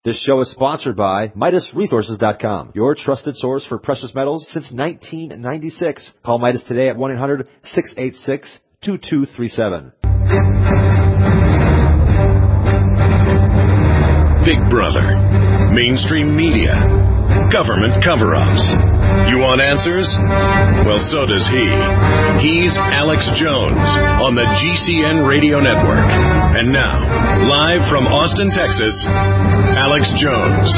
This show is sponsored by MidasResources.com, your trusted source for precious metals since 1996. Call Midas today at 1-800-686-2237. Big Brother, mainstream media, government cover-ups. You want answers? Well, so does he. He's Alex Jones on the GCN Radio Network. And now, live from Austin, Texas, Alex Jones.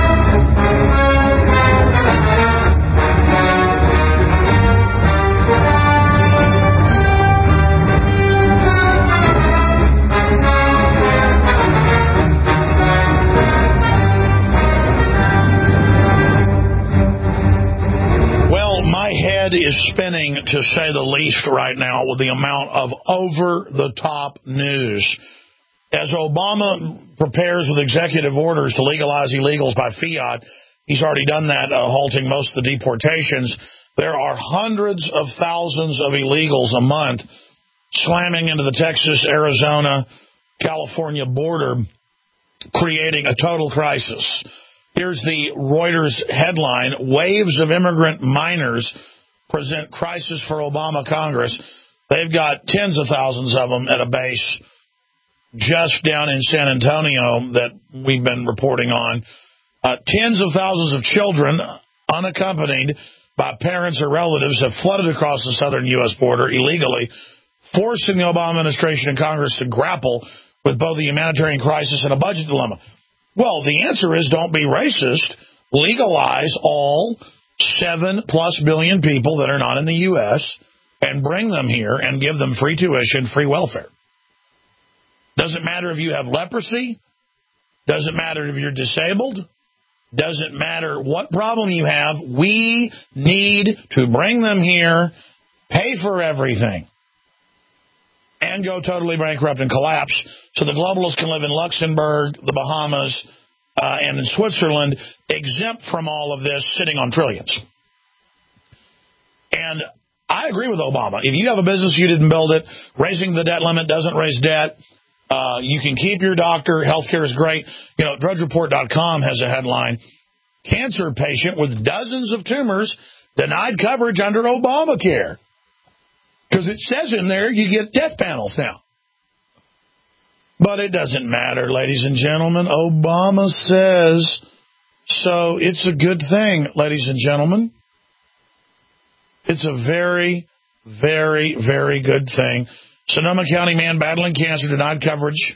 Is spinning, to say the least, right now with the amount of over-the-top news. As Obama prepares with executive orders to legalize illegals by fiat, he's already done that, halting most of the deportations. There are hundreds of thousands of illegals a month slamming into the Texas, Arizona, California border, creating a total crisis. Here's the Reuters headline: Waves of immigrant minors present crisis for Obama Congress. They've got tens of thousands of them at a base just down in San Antonio that we've been reporting on. Tens of thousands of children, unaccompanied by parents or relatives, have flooded across the southern U.S. border illegally, forcing the Obama administration and Congress to grapple with both the humanitarian crisis and a budget dilemma. Well, the answer is don't be racist. Legalize all 7+ billion people that are not in the U.S. and bring them here and give them free tuition, free welfare. Doesn't matter if you have leprosy. Doesn't matter if you're disabled. Doesn't matter what problem you have. We need to bring them here, pay for everything, and go totally bankrupt and collapse so the globalists can live in Luxembourg, the Bahamas, and in Switzerland, exempt from all of this, sitting on trillions. And I agree with Obama. If you have a business, you didn't build it. Raising the debt limit doesn't raise debt. You can keep your doctor. Healthcare is great. You know, DrudgeReport.com has a headline: Cancer patient with dozens of tumors denied coverage under Obamacare. Because it says in there you get death panels now. But it doesn't matter, ladies and gentlemen. Obama says so. It's a good thing, ladies and gentlemen. It's a very, very, very good thing. Sonoma County man battling cancer denied coverage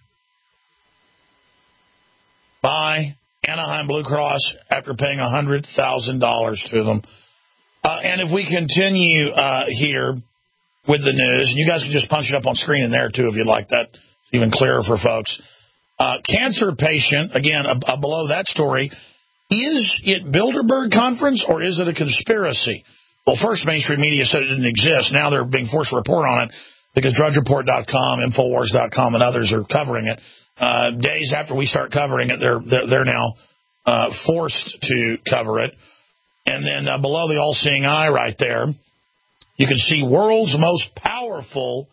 by Anaheim Blue Cross after paying $100,000 to them. And if we continue here with the news, and you guys can just punch it up on screen in there, too, if you'd like that. Even clearer for folks. Cancer patient, again, below that story. Is it Bilderberg Conference or is it a conspiracy? Well, first, mainstream media said it didn't exist. Now they're being forced to report on it because DrudgeReport.com, Infowars.com, and others are covering it. Days after we start covering it, they're now forced to cover it. And then below the all-seeing eye right there, you can see world's most powerful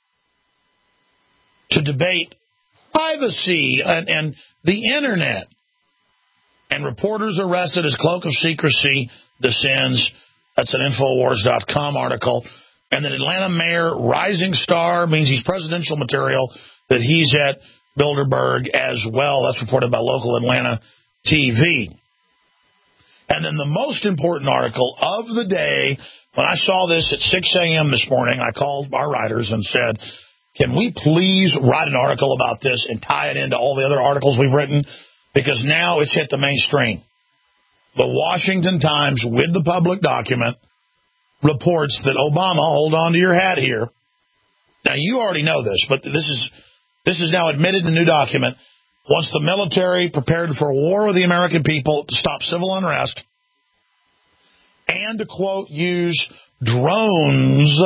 to debate privacy and the Internet. And reporters arrested as cloak of secrecy descends. That's an Infowars.com article. And then Atlanta mayor, rising star, means he's presidential material, that he's at Bilderberg as well. That's reported by local Atlanta TV. And then the most important article of the day, when I saw this at 6 a.m. this morning, I called our writers and said, can we please write an article about this and tie it into all the other articles we've written? Because now it's hit the mainstream. The Washington Times, with the public document, reports that Obama, hold on to your hat here. Now, you already know this, but this is now admitted in the new document. Wants the military prepared for a war with the American people to stop civil unrest and to, quote, use drones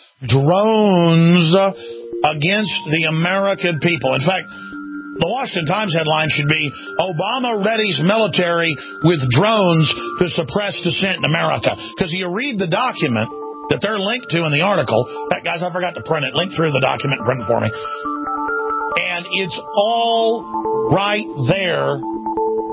against the American people. In fact, the Washington Times headline should be, Obama readies military with drones to suppress dissent in America. Because you read the document that they're linked to in the article. In fact, guys, I forgot to print it. Link through the document and print it for me. And it's all right there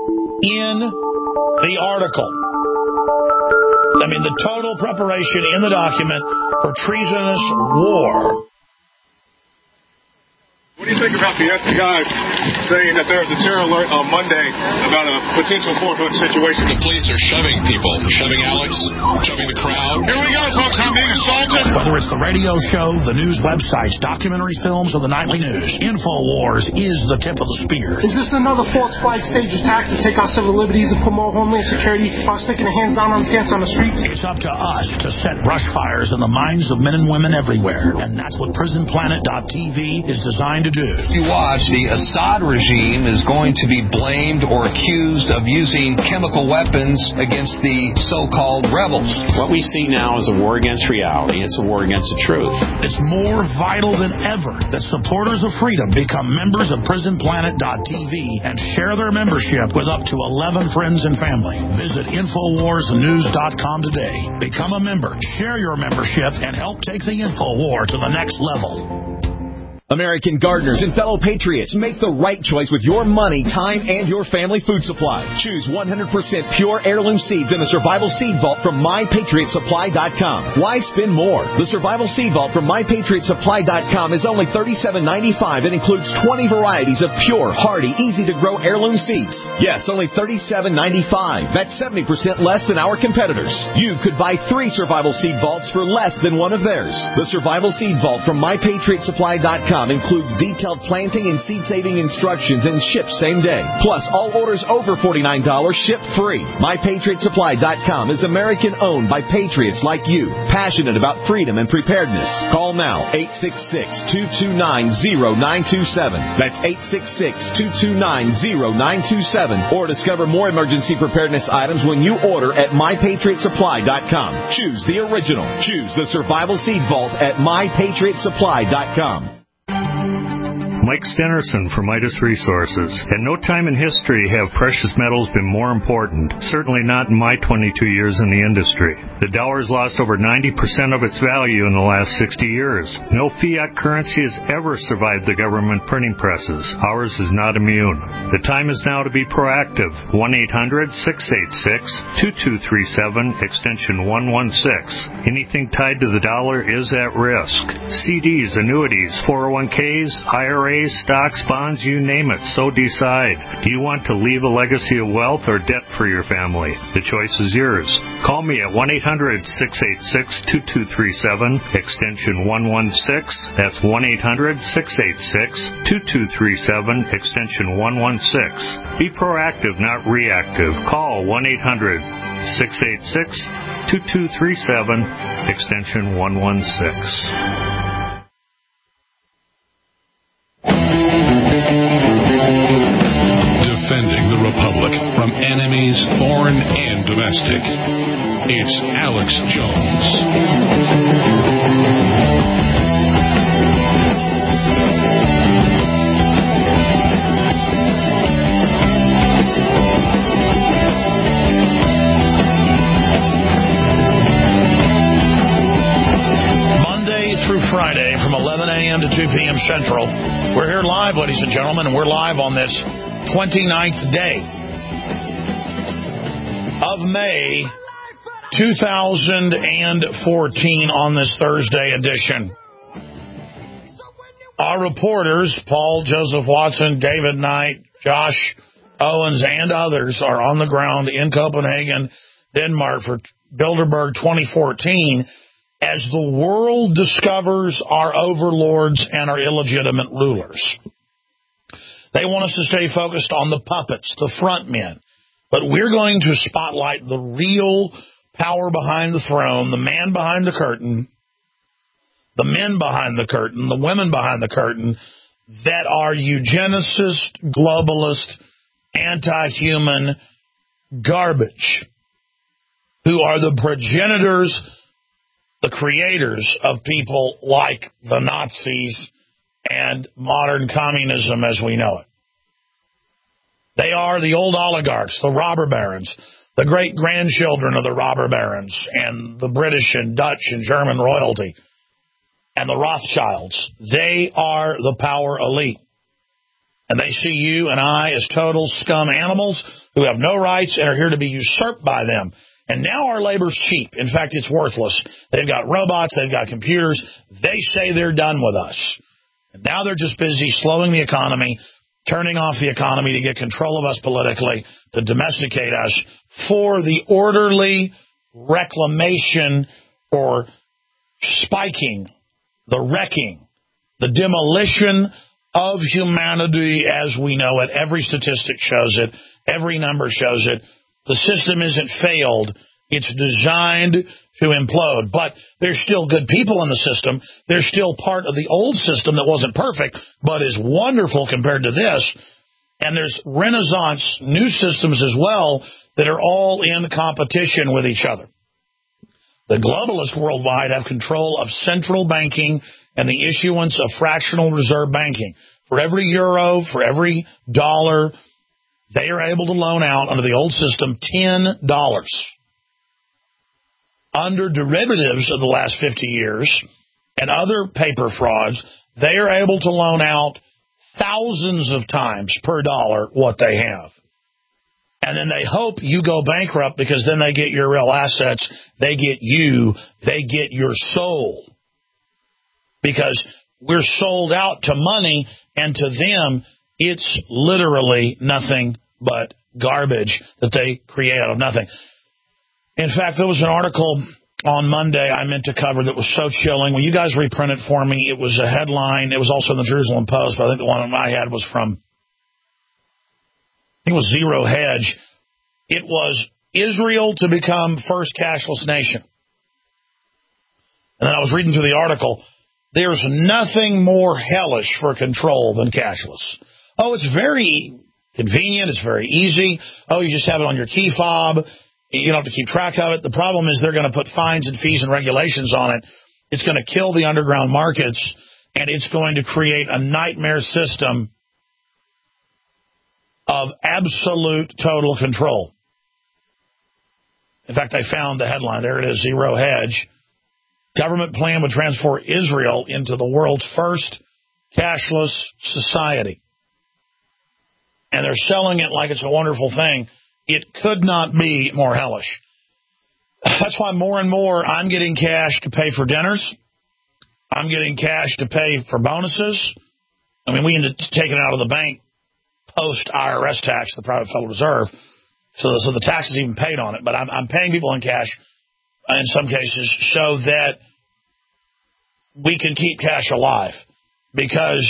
in the article. I mean, the total preparation in the document for treasonous war. What do you think about the FBI saying that there's a terror alert on Monday about a potential Fort Hood situation? The police are shoving people, shoving Alex, shoving the crowd. Here we go, folks. I'm being assaulted. Whether it's the radio show, the news websites, documentary films, or the nightly news, InfoWars is the tip of the spear. Is this another false flag stage attack to take our civil liberties and promote homeland security by sticking their hands down on cats on the streets? It's up to us to set brush fires in the minds of men and women everywhere, and that's what PrisonPlanet.tv is designed to do. You watch, the Assad regime is going to be blamed or accused of using chemical weapons against the so-called rebels. What we see now is a war against reality. It's a war against the truth. It's more vital than ever that supporters of freedom become members of PrisonPlanet.tv and share their membership with up to 11 friends and family. Visit InfoWarsNews.com today. Become a member, share your membership, and help take the InfoWar to the next level. American gardeners and fellow patriots, make the right choice with your money, time, and your family food supply. Choose 100% pure heirloom seeds in the Survival Seed Vault from MyPatriotSupply.com. Why spend more? The Survival Seed Vault from MyPatriotSupply.com is only $37.95 and includes 20 varieties of pure, hardy, easy-to-grow heirloom seeds. Yes, only $37.95. That's 70% less than our competitors. You could buy 3 Survival Seed Vaults for less than one of theirs. The Survival Seed Vault from MyPatriotSupply.com includes detailed planting and seed-saving instructions and ships same day. Plus, all orders over $49 ship free. MyPatriotSupply.com is American-owned by patriots like you, passionate about freedom and preparedness. Call now, 866-229-0927. That's 866-229-0927. Or discover more emergency preparedness items when you order at MyPatriotSupply.com. Choose the original. Choose the Survival Seed Vault at MyPatriotSupply.com. Mike Stenerson from Midas Resources. At no time in history have precious metals been more important, certainly not in my 22 years in the industry. The dollar's lost over 90% of its value in the last 60 years. No fiat currency has ever survived the government printing presses. Ours is not immune. The time is now to be proactive. 1-800-686-2237, extension 116. Anything tied to the dollar is at risk. CDs, annuities, 401ks, IRAs, stocks, bonds, you name it, so decide. Do you want to leave a legacy of wealth or debt for your family? The choice is yours. Call me at 1-800-686-2237, extension 116. That's 1-800-686-2237, extension 116. Be proactive, not reactive. Call 1-800-686-2237, extension 116. Defending the Republic from enemies, foreign and domestic. It's Alex Jones. Monday through Friday from 11 a.m. to 2 p.m. Central. We're here live, ladies and gentlemen, and we're live on this 29th day of May 2014 on this Thursday edition. Our reporters, Paul Joseph Watson, David Knight, Josh Owens, and others are on the ground in Copenhagen, Denmark for Bilderberg 2014 as the world discovers our overlords and our illegitimate rulers. They want us to stay focused on the puppets, the front men. But we're going to spotlight the real power behind the throne, the man behind the curtain, the men behind the curtain, the women behind the curtain, that are eugenicist, globalist, anti-human garbage, who are the progenitors, the creators of people like the Nazis and modern communism as we know it. They are the old oligarchs, the robber barons, the great-grandchildren of the robber barons, and the British and Dutch and German royalty, and the Rothschilds. They are the power elite. And they see you and I as total scum animals who have no rights and are here to be usurped by them. And now our labor's cheap. In fact, it's worthless. They've got robots. They've got computers. They say they're done with us. And now they're just busy slowing the economy, turning off the economy to get control of us politically, to domesticate us for the orderly reclamation or spiking, the wrecking, the demolition of humanity as we know it. Every statistic shows it. Every number shows it. The system isn't failed. It's designed to implode. But there's still good people in the system. There's still part of the old system that wasn't perfect, but is wonderful compared to this. And there's Renaissance new systems as well that are all in competition with each other. The globalists worldwide have control of central banking and the issuance of fractional reserve banking. For every euro, for every dollar, they are able to loan out under the old system $10. Under derivatives of the last 50 years and other paper frauds, they are able to loan out thousands of times per dollar what they have. And then they hope you go bankrupt because then they get your real assets. They get you. They get your soul. Because we're sold out to money, and to them, it's literally nothing but garbage that they create out of nothing. In fact, there was an article on Monday I meant to cover that was so chilling. When you guys reprint it for me, it was a headline. It was also in the Jerusalem Post, but I think the one I had was from, I think it was Zero Hedge. It was Israel to become first cashless nation. And then I was reading through the article. There's nothing more hellish for control than cashless. Oh, it's very convenient. It's very easy. Oh, you just have it on your key fob. You don't have to keep track of it. The problem is they're going to put fines and fees and regulations on it. It's going to kill the underground markets, and it's going to create a nightmare system of absolute total control. In fact, I found the headline. There it is, Zero Hedge. Government plan would transform Israel into the world's first cashless society. And they're selling it like it's a wonderful thing. It could not be more hellish. That's why more and more I'm getting cash to pay for dinners. I'm getting cash to pay for bonuses. I mean, we ended up taking it out of the bank post-IRS tax, the Private Federal Reserve. So the tax is even paid on it. But I'm paying people in cash in some cases so that we can keep cash alive. Because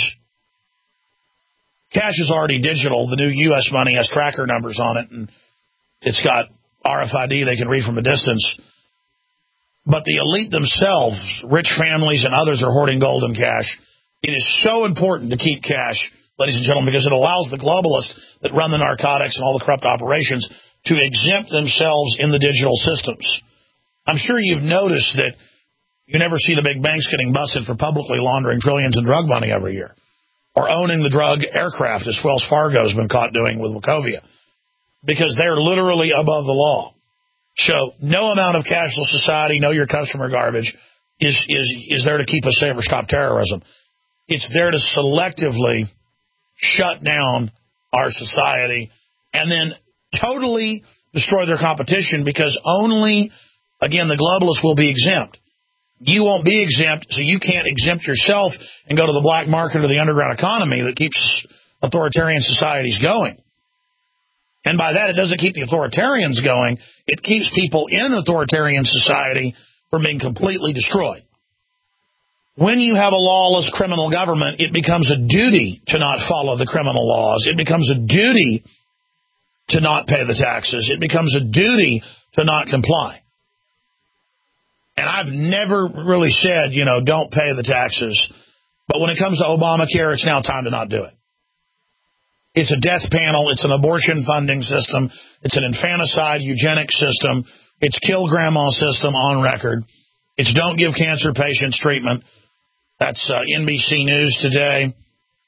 cash is already digital. The new U.S. money has tracker numbers on it, and it's got RFID they can read from a distance. But the elite themselves, rich families and others, are hoarding gold and cash. It is so important to keep cash, ladies and gentlemen, because it allows the globalists that run the narcotics and all the corrupt operations to exempt themselves in the digital systems. I'm sure you've noticed that you never see the big banks getting busted for publicly laundering trillions in drug money every year, or owning the drug aircraft, as Wells Fargo has been caught doing with Wachovia, because they're literally above the law. So no amount of cashless society, know your customer garbage, is there to keep us safe or stop terrorism. It's there to selectively shut down our society and then totally destroy their competition, because only, again, the globalists will be exempt. You won't be exempt, so you can't exempt yourself and go to the black market or the underground economy that keeps authoritarian societies going. And by that, it doesn't keep the authoritarians going. It keeps people in authoritarian society from being completely destroyed. When you have a lawless criminal government, it becomes a duty to not follow the criminal laws. It becomes a duty to not pay the taxes. It becomes a duty to not comply. And I've never really said, don't pay the taxes. But when it comes to Obamacare, it's now time to not do it. It's a death panel. It's an abortion funding system. It's an infanticide eugenic system. It's kill grandma system on record. It's don't give cancer patients treatment. That's NBC News today.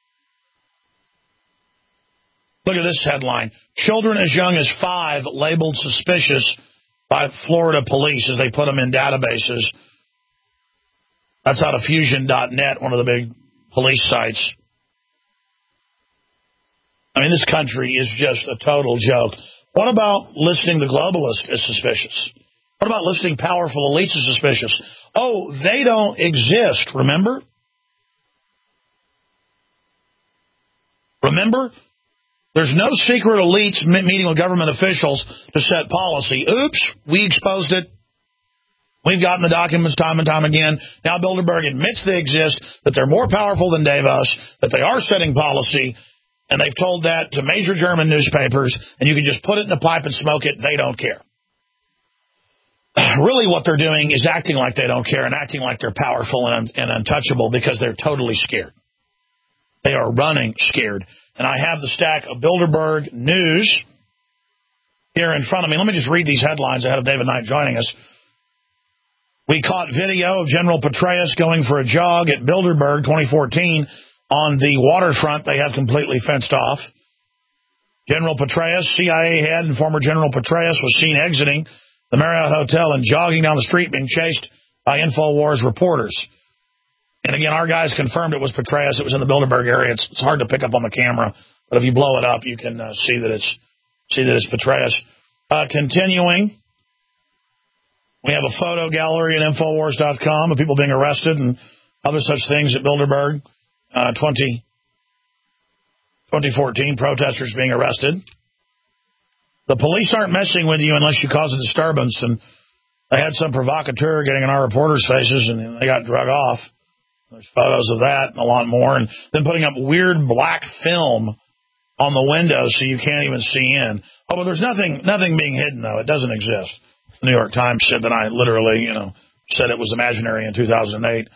Look at this headline. Children as young as 5 labeled suspicious by Florida police as they put them in databases. That's out of Fusion.net, one of the big police sites. I mean, this country is just a total joke. What about listing the globalists as suspicious? What about listing powerful elites as suspicious? Oh, they don't exist, remember? Remember? There's no secret elites meeting with government officials to set policy. Oops, we exposed it. We've gotten the documents time and time again. Now Bilderberg admits they exist, that they're more powerful than Davos, that they are setting policy, and they've told that to major German newspapers, and you can just put it in a pipe and smoke it. They don't care. Really what they're doing is acting like they don't care and acting like they're powerful and untouchable because they're totally scared. They are running scared. And I have the stack of Bilderberg news here in front of me. Let me just read these headlines ahead of David Knight joining us. We caught video of General Petraeus going for a jog at Bilderberg 2014 on the waterfront they have completely fenced off. General Petraeus, CIA head and former General Petraeus, was seen exiting the Marriott Hotel and jogging down the street being chased by InfoWars reporters. And again, our guys confirmed it was Petraeus. It was in the Bilderberg area. It's hard to pick up on the camera, but if you blow it up, you can see that it's Petraeus. Continuing, we have a photo gallery at Infowars.com of people being arrested and other such things at Bilderberg. 2014, protesters being arrested. The police aren't messing with you unless you cause a disturbance, and they had some provocateur getting in our reporters' faces, and they got drug off. There's photos of that and a lot more, and then putting up weird black film on the windows so you can't even see in. Oh, but there's nothing being hidden, though. It doesn't exist. The New York Times said that I literally, said it was imaginary in 2008.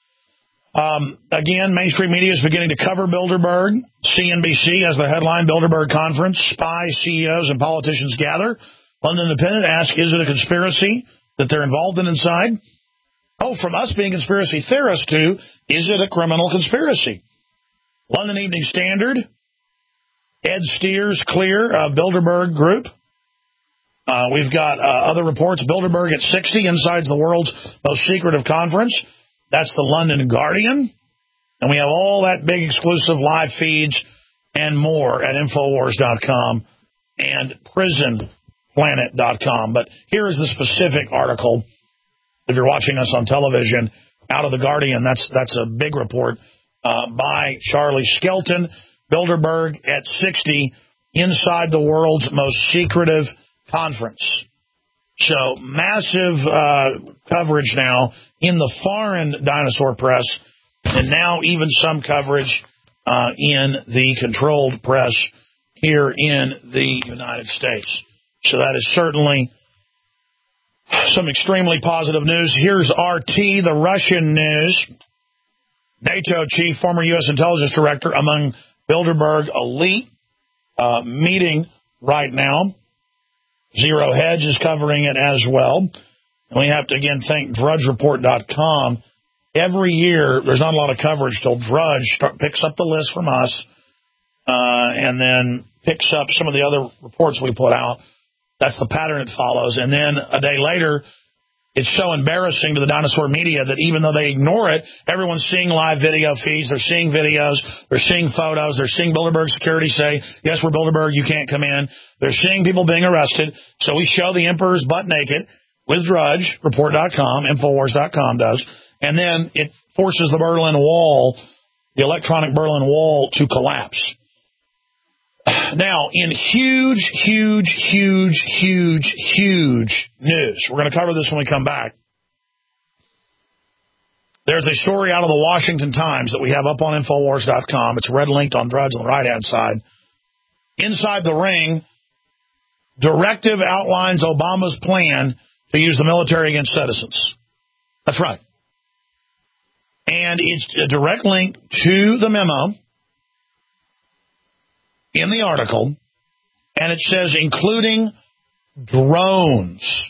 Again, mainstream media is beginning to cover Bilderberg. CNBC has the headline, Bilderberg Conference, Spies, CEOs, and Politicians Gather. London Independent asks, is it a conspiracy that they're involved in inside? Oh, from us being conspiracy theorists to, is it a criminal conspiracy? London Evening Standard, Ed Steers clear of Bilderberg Group. We've got other reports, Bilderberg at 60, inside the world's most secretive conference. That's the London Guardian. And we have all that big exclusive live feeds and more at Infowars.com and PrisonPlanet.com. But here is the specific article. If you're watching us on television, out of the Guardian, that's a big report by Charlie Skelton. Bilderberg at 60, inside the world's most secretive conference. So massive coverage now in the foreign dinosaur press, and now even some coverage in the controlled press here in the United States. So that is certainly some extremely positive news. Here's RT, the Russian news. NATO chief, former U.S. intelligence director, among Bilderberg elite, meeting right now. Zero Hedge is covering it as well. And we have to, again, thank DrudgeReport.com. Every year, there's not a lot of coverage till Drudge picks up the list from us and then picks up some of the other reports we put out. That's the pattern it follows. And then a day later, it's so embarrassing to the dinosaur media that even though they ignore it, everyone's seeing live video feeds. They're seeing videos. They're seeing photos. They're seeing Bilderberg security say, yes, we're Bilderberg. You can't come in. They're seeing people being arrested. So we show the emperor's butt naked with Drudge, Report.com, Infowars.com does. And then it forces the Berlin Wall, the electronic Berlin Wall, to collapse. Now, in huge news, we're going to cover this when we come back. There's a story out of the Washington Times that we have up on Infowars.com. It's red linked on Drudge on the right-hand side. Inside the ring, directive outlines Obama's plan to use the military against citizens. That's right. And it's a direct link to the memo in the article, and it says including drones.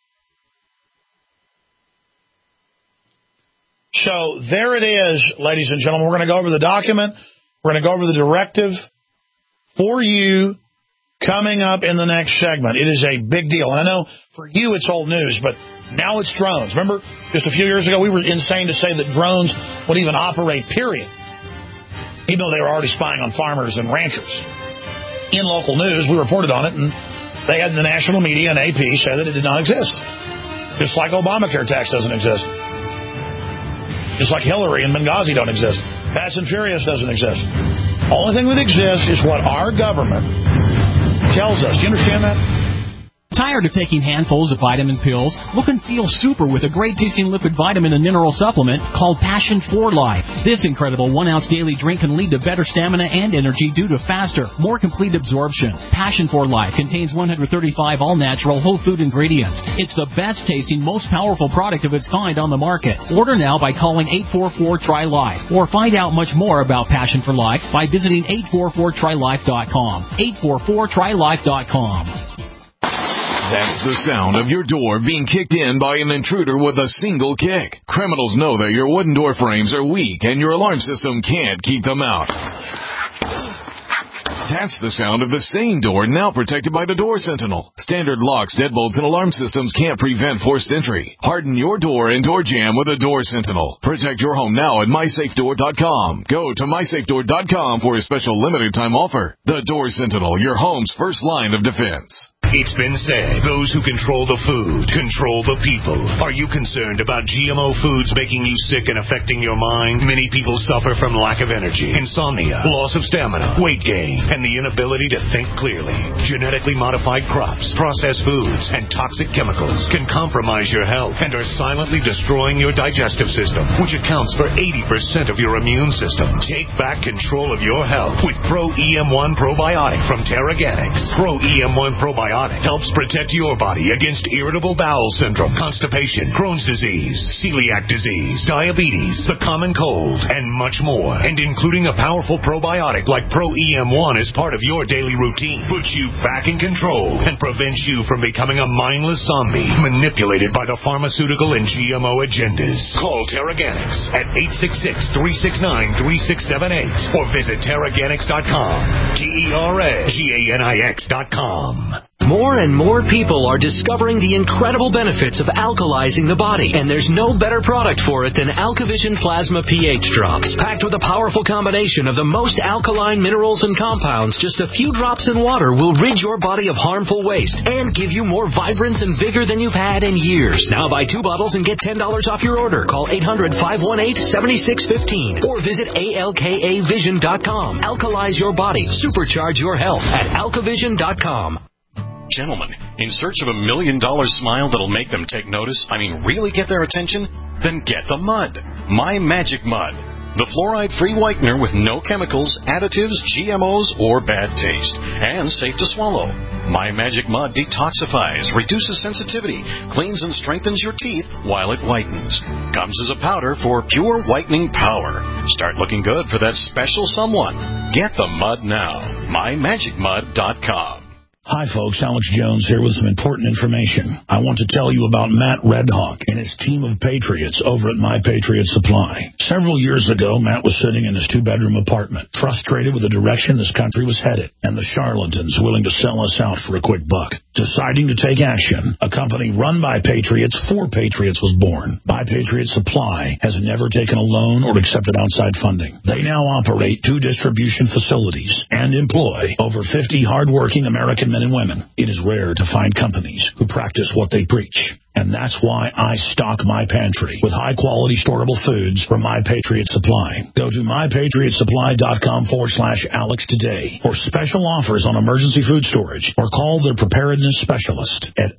So there it is, ladies and gentlemen. We're going to go over the document. We're going to go over the directive for you coming up in the next segment. It is a big deal. And I know for you it's old news, but now it's drones. Remember, just a few years ago, we were insane to say that drones would even operate, period. Even though they were already spying on farmers and ranchers. In local news, we reported on it, and They had the national media and AP say that it did not exist. Just like Obamacare tax doesn't exist. Just like Hillary and Benghazi don't exist. Fast and Furious doesn't exist. Only thing that exists is what our government tells us. Do you understand that? Tired of taking handfuls of vitamin pills? Look and feel super with a great-tasting liquid vitamin and mineral supplement called Passion for Life. This incredible 1-ounce daily drink can lead to better stamina and energy due to faster, more complete absorption. Passion for Life contains 135 all-natural whole food ingredients. It's the best-tasting, most powerful product of its kind on the market. Order now by calling 844-TRY-LIFE or find out much more about Passion for Life by visiting 844trylife.com. 844trylife.com. That's the sound of your door being kicked in by an intruder with a single kick. Criminals know that your wooden door frames are weak and your alarm system can't keep them out. That's the sound of the same door now protected by the Door Sentinel. Standard locks, deadbolts, and alarm systems can't prevent forced entry. Harden your door and door jamb with a Door Sentinel. Protect your home now at mysafedoor.com. Go to mysafedoor.com for a special limited time offer. The Door Sentinel, your home's first line of defense. It's been said, those who control the food control the people. Are you concerned about GMO foods making you sick and affecting your mind? Many people suffer from lack of energy, insomnia, loss of stamina, weight gain, and the inability to think clearly. Genetically modified crops, processed foods, and toxic chemicals can compromise your health and are silently destroying your digestive system, which accounts for 80% of your immune system. Take back control of your health with Pro EM1 Probiotic from Terraganics. Pro EM1 Probiotic helps protect your body against irritable bowel syndrome, constipation, Crohn's disease, celiac disease, diabetes, the common cold, and much more. And including a powerful probiotic like Pro EM1 as part of your daily routine puts you back in control and prevents you from becoming a mindless zombie manipulated by the pharmaceutical and GMO agendas. Call Terraganics at 866-369-3678 or visit Terraganics.com. Terraganix.com. More and more people are discovering the incredible benefits of alkalizing the body, and there's no better product for it than AlkaVision Plasma pH Drops. Packed with a powerful combination of the most alkaline minerals and compounds, just a few drops in water will rid your body of harmful waste and give you more vibrance and vigor than you've had in years. Now buy 2 bottles and get $10 off your order. Call 800-518-7615 or visit ALKAvision.com. Alkalize your body. Supercharge your health at AlkaVision.com. Gentlemen, in search of $1 million smile that'll make them take notice, really get their attention? Then get the mud. My Magic Mud. The fluoride-free whitener with no chemicals, additives, GMOs, or bad taste. And safe to swallow. My Magic Mud detoxifies, reduces sensitivity, cleans and strengthens your teeth while it whitens. Comes as a powder for pure whitening power. Start looking good for that special someone. Get the mud now. MyMagicMud.com. Hi, folks. Alex Jones here with some important information. I want to tell you about Matt Redhawk and his team of patriots over at My Patriot Supply. Several years ago, Matt was sitting in his 2-bedroom apartment, frustrated with the direction this country was headed and the charlatans willing to sell us out for a quick buck. Deciding to take action, a company run by patriots for patriots was born. My Patriot Supply has never taken a loan or accepted outside funding. They now operate 2 distribution facilities and employ over 50 hardworking American men and women. It is rare to find companies who practice what they preach. And that's why I stock my pantry with high-quality storable foods from My Patriot Supply. Go to mypatriotsupply.com/Alex today for special offers on emergency food storage or call their preparedness specialist at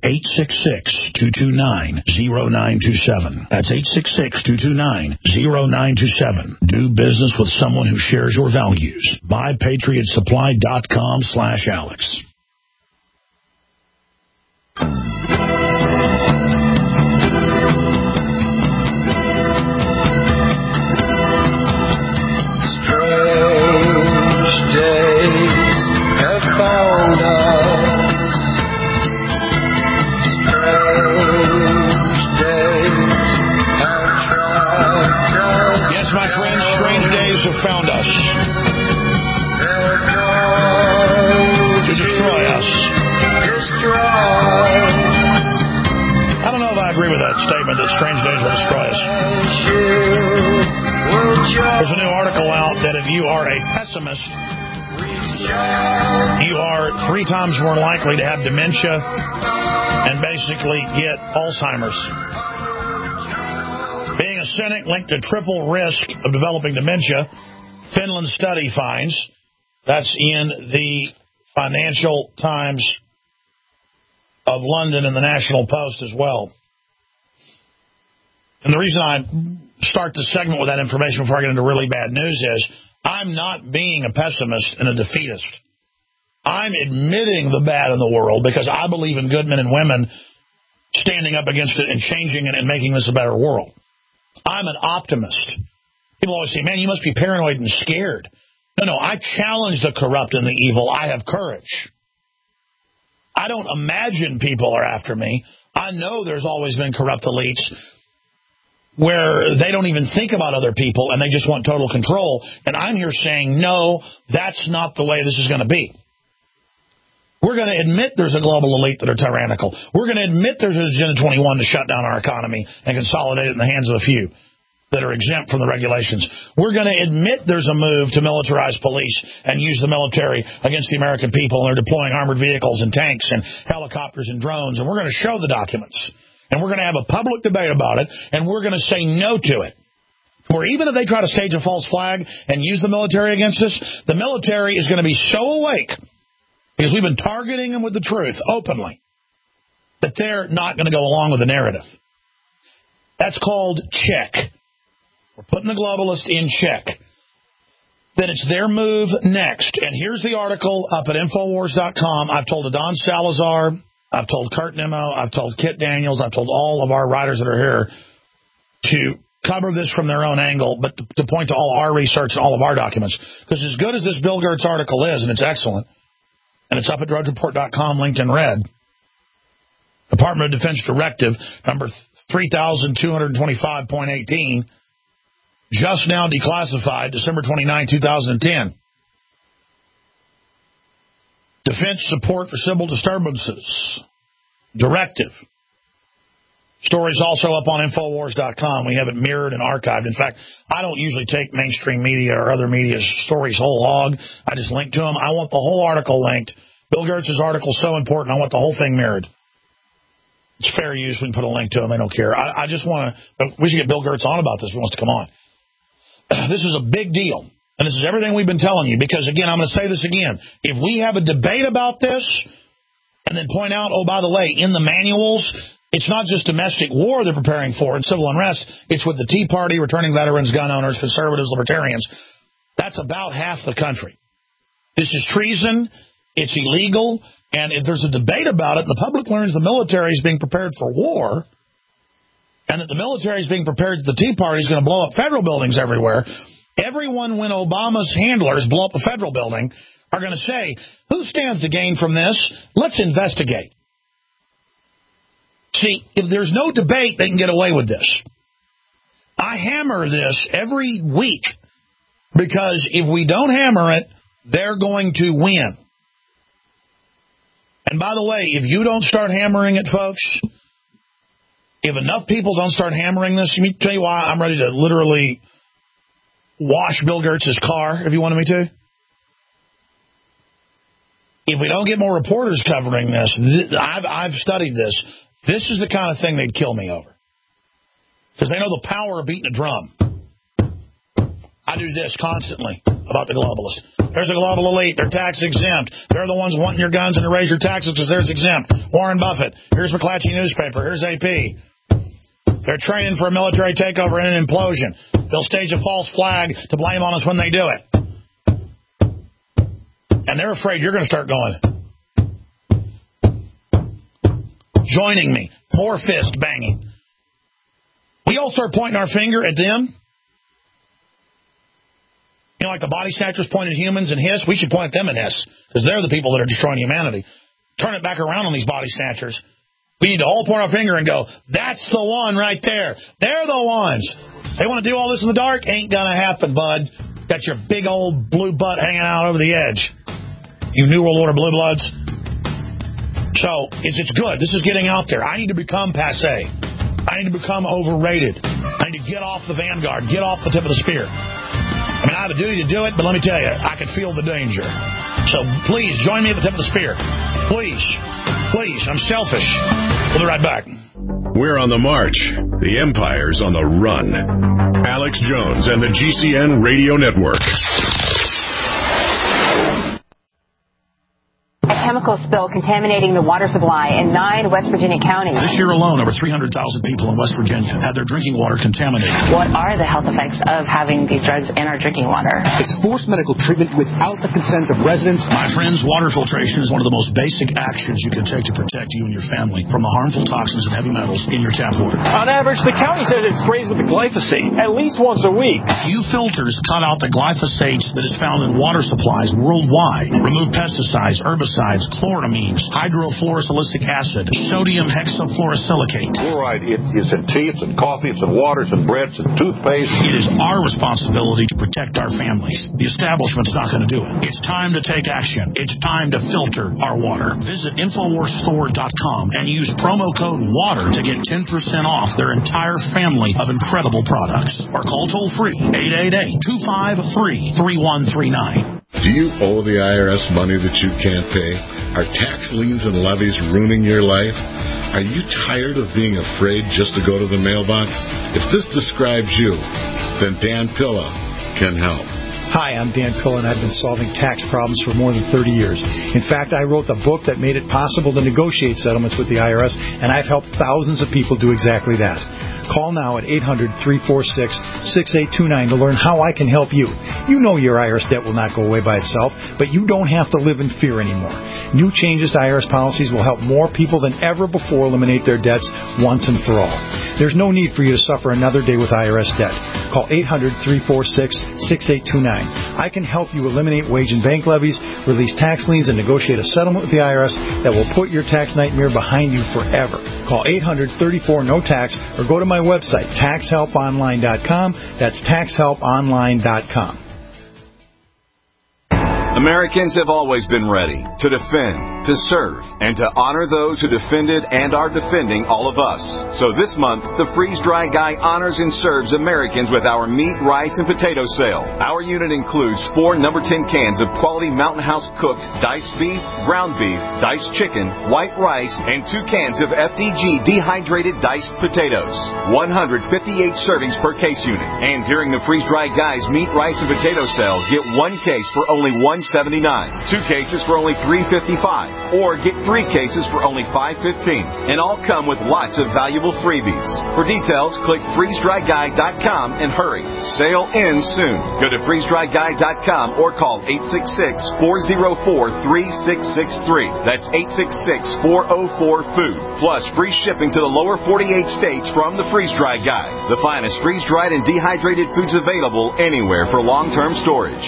866-229-0927. That's 866-229-0927. Do business with someone who shares your values. mypatriotsupply.com/Alex. Found us to destroy us. I don't know if I agree with that statement that strange days will destroy us. There's a new article out that if you are a pessimist you are 3 times more likely to have dementia and basically get Alzheimer's. Being a cynic linked to triple risk of developing dementia, Finland study finds. That's in the Financial Times of London and the National Post as well. And the reason I start the segment with that information before I get into really bad news is I'm not being a pessimist and a defeatist. I'm admitting the bad in the world because I believe in good men and women standing up against it and changing it and making this a better world. I'm an optimist. People always say, man, you must be paranoid and scared. No, I challenge the corrupt and the evil. I have courage. I don't imagine people are after me. I know there's always been corrupt elites where they don't even think about other people and they just want total control. And I'm here saying, no, that's not the way this is going to be. We're going to admit there's a global elite that are tyrannical. We're going to admit there's an Agenda 21 to shut down our economy and consolidate it in the hands of a few that are exempt from the regulations. We're going to admit there's a move to militarize police and use the military against the American people, and they're deploying armored vehicles and tanks and helicopters and drones, and we're going to show the documents. And we're going to have a public debate about it, and we're going to say no to it. Or even if they try to stage a false flag and use the military against us, the military is going to be so awake, because we've been targeting them with the truth openly, that they're not going to go along with the narrative. That's called check. We're putting the globalists in check. Then it's their move next. And here's the article up at Infowars.com. I've told Adon Salazar, I've told Kurt Nimmo, I've told Kit Daniels, I've told all of our writers that are here to cover this from their own angle, but to point to all our research and all of our documents. Because as good as this Bill Gertz article is, and it's excellent, and it's up at DrudgeReport.com, linked in red, Department of Defense Directive number 3225.18, just now declassified, December 29, 2010. Defense Support for Civil Disturbances Directive. Stories also up on Infowars.com. We have it mirrored and archived. In fact, I don't usually take mainstream media or other media's stories whole hog. I just link to them. I want the whole article linked. Bill Gertz's article is so important, I want the whole thing mirrored. It's fair use. We can put a link to them. They don't care. I just want to... We should get Bill Gertz on about this if he wants to come on. This is a big deal, and this is everything we've been telling you, because, again, I'm going to say this again. If we have a debate about this and then point out, oh, by the way, in the manuals, it's not just domestic war they're preparing for and civil unrest. It's with the Tea Party, returning veterans, gun owners, conservatives, libertarians. That's about half the country. This is treason. It's illegal. And if there's a debate about it, the public learns the military is being prepared for war, and that the military is being prepared that the Tea Party is going to blow up federal buildings everywhere. Everyone, when Obama's handlers blow up a federal building, are going to say, who stands to gain from this? Let's investigate. See, if there's no debate, they can get away with this. I hammer this every week because if we don't hammer it, they're going to win. And by the way, if you don't start hammering it, folks, if enough people don't start hammering this, let me tell you why I'm ready to literally wash Bill Gertz's car, if you wanted me to. If we don't get more reporters covering this, I've studied this. This is the kind of thing they'd kill me over. Because they know the power of beating a drum. I do this constantly about the globalists. There's a global elite. They're tax exempt. They're the ones wanting your guns and to raise your taxes because they're exempt. Warren Buffett. Here's McClatchy newspaper. Here's AP. They're training for a military takeover and an implosion. They'll stage a false flag to blame on us when they do it. And they're afraid you're going to start going. Joining me. More fist banging. We all start pointing our finger at them. You know, like the body snatchers point at humans and hiss, we should point at them and hiss, because they're the people that are destroying humanity. Turn it back around on these body snatchers. We need to all point our finger and go, that's the one right there. They're the ones. They want to do all this in the dark? Ain't going to happen, bud. Got your big old blue butt hanging out over the edge. You New World Order blue bloods. So, it's good. This is getting out there. I need to become passé. I need to become overrated. I need to get off the vanguard, get off the tip of the spear. I mean, I have a duty to do it, but let me tell you, I can feel the danger. So please join me at the tip of the spear. Please. I'm selfish. We'll be right back. We're on the march. The empire's on the run. Alex Jones and the GCN Radio Network. A chemical spill contaminating the water supply in 9 West Virginia counties. This year alone, over 300,000 people in West Virginia had their drinking water contaminated. What are the health effects of having these drugs in our drinking water? It's forced medical treatment without the consent of residents. My friends, water filtration is one of the most basic actions you can take to protect you and your family from the harmful toxins and heavy metals in your tap water. On average, the county says it sprays with the glyphosate at least once a week. Few filters cut out the glyphosate that is found in water supplies worldwide. Remove pesticides, herbicides, chloramines, hydrofluorosilicic acid, sodium hexafluorosilicate. Fluoride, it is in tea, it's in coffee, it's in water, it's in bread, it's in toothpaste. It is our responsibility to protect our families. The establishment's not going to do it. It's time to take action. It's time to filter our water. Visit InfoWarsStore.com and use promo code WATER to get 10% off their entire family of incredible products. Or call toll-free 888-253-3139. Do you owe the IRS money that you can't pay? Are tax liens and levies ruining your life? Are you tired of being afraid just to go to the mailbox? If this describes you, then Dan Pilla can help. Hi, I'm Dan Pilla, and I've been solving tax problems for more than 30 years. In fact, I wrote the book that made it possible to negotiate settlements with the IRS, and I've helped thousands of people do exactly that. Call now at 800-346-6829 to learn how I can help you. You know your IRS debt will not go away by itself, but you don't have to live in fear anymore. New changes to IRS policies will help more people than ever before eliminate their debts once and for all. There's no need for you to suffer another day with IRS debt. Call 800-346-6829. I can help you eliminate wage and bank levies, release tax liens, and negotiate a settlement with the IRS that will put your tax nightmare behind you forever. Call 800-34-NO-TAX or go to my website, taxhelponline.com. That's taxhelponline.com. Americans have always been ready to defend, to serve, and to honor those who defended and are defending all of us. So this month, the Freeze Dry Guy honors and serves Americans with our meat, rice, and potato sale. Our unit includes 4 No. 10 cans of quality Mountain House cooked diced beef, ground beef, diced chicken, white rice, and 2 cans of FDG dehydrated diced potatoes. 158 servings per case unit. And during the Freeze Dry Guy's meat, rice, and potato sale, get 1 case for only $1.79, 2 cases for only $3.55, or get 3 cases for only $5.15, and all come with lots of valuable freebies. For details, click freezedryguy.com and hurry. Sale ends soon. Go to freezedryguy.com or call 866-404-3663. That's 866-404-FOOD. Plus free shipping to the lower 48 states from the Freeze Dry Guy. The finest freeze-dried and dehydrated foods available anywhere for long-term storage.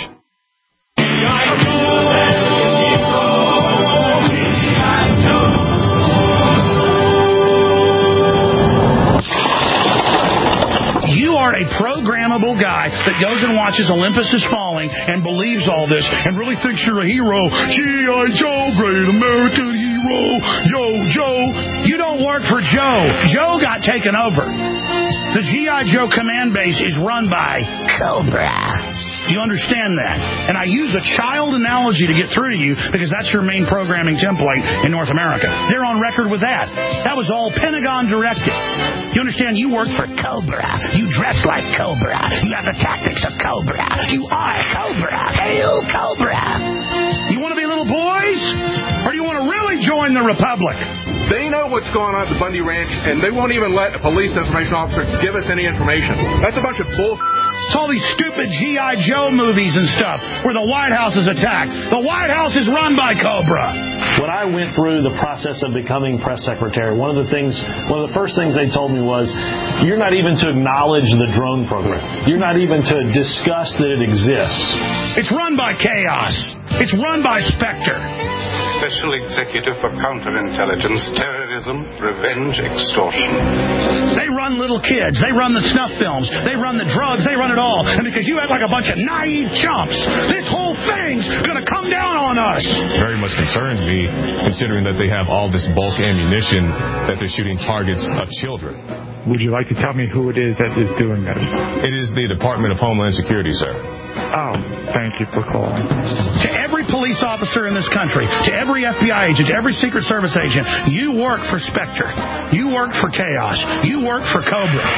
You are a programmable guy that goes and watches Olympus Is Falling and believes all this and really thinks you're a hero. G.I. Joe, great American hero. Yo, Joe. You don't work for Joe. Joe got taken over. The G.I. Joe command base is run by Cobra. Do you understand that? And I use a child analogy to get through to you because that's your main programming template in North America. They're on record with that. That was all Pentagon directed. You understand? You work for Cobra. You dress like Cobra. You have the tactics of Cobra. You are Cobra. Hail Cobra. You want to be little boys? Or do you want to really join the Republic? They know what's going on at the Bundy Ranch, and they won't even let a police information officer give us any information. That's a bunch of bull. It's all these stupid G.I. Joe movies and stuff where the White House is attacked. The White House is run by Cobra. When I went through the process of becoming press secretary, one of the first things they told me was, you're not even to acknowledge the drone program. You're not even to discuss that it exists. It's run by chaos. It's run by Spectre. Special Executive for Counterintelligence, Terrorism, Revenge, Extortion. They run little kids. They run the snuff films. They run the drugs. They run it all. And because you act like a bunch of naive chumps, this whole thing's going to come down on us. Very much concerns me, considering that they have all this bulk ammunition that they're shooting targets of children. Would you like to tell me who it is that is doing this? It is the Department of Homeland Security, sir. Oh, thank you for calling. To every police officer in this country, to every FBI agent, to every Secret Service agent, you work for Spectre. You work for Chaos. You work for Cobra.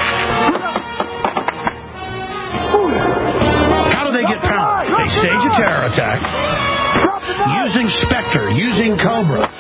How do they get power? They stage a terror attack using Spectre, using Cobra.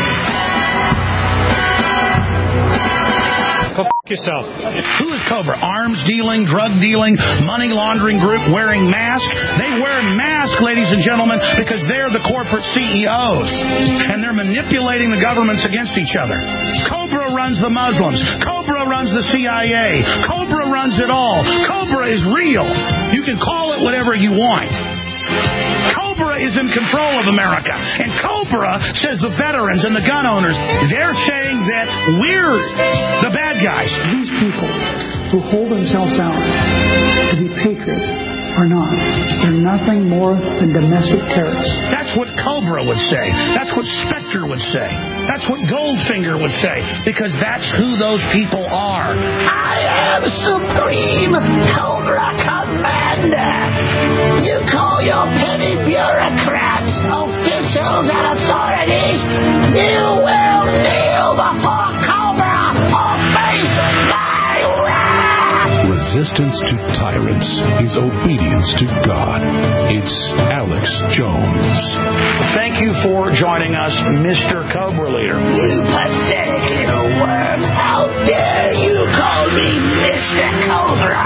Go f*** yourself. Who is Cobra? Arms dealing, drug dealing, money laundering group wearing masks. They wear masks, ladies and gentlemen, because they're the corporate CEOs. And they're manipulating the governments against each other. Cobra runs the Muslims. Cobra runs the CIA. Cobra runs it all. Cobra is real. You can call it whatever you want. Cobra is in control of America. And Cobra says the veterans and the gun owners, they're saying that we're the bad guys. These people who hold themselves out to be patriots are not. They're nothing more than domestic terrorists. That's what Cobra would say. That's what Spectre would say. That's what Goldfinger would say. Because that's who those people are. I am Supreme Cobra Commander. You call your petty bureaucrats, officials, and authorities. You will kneel before Cobra or face my wrath. Resistance to tyrants is obedience to God. It's Alex Jones. Thank you for joining us, Mr. Cobra Leader. You pathetic little worm. How dare you call me Mr. Cobra?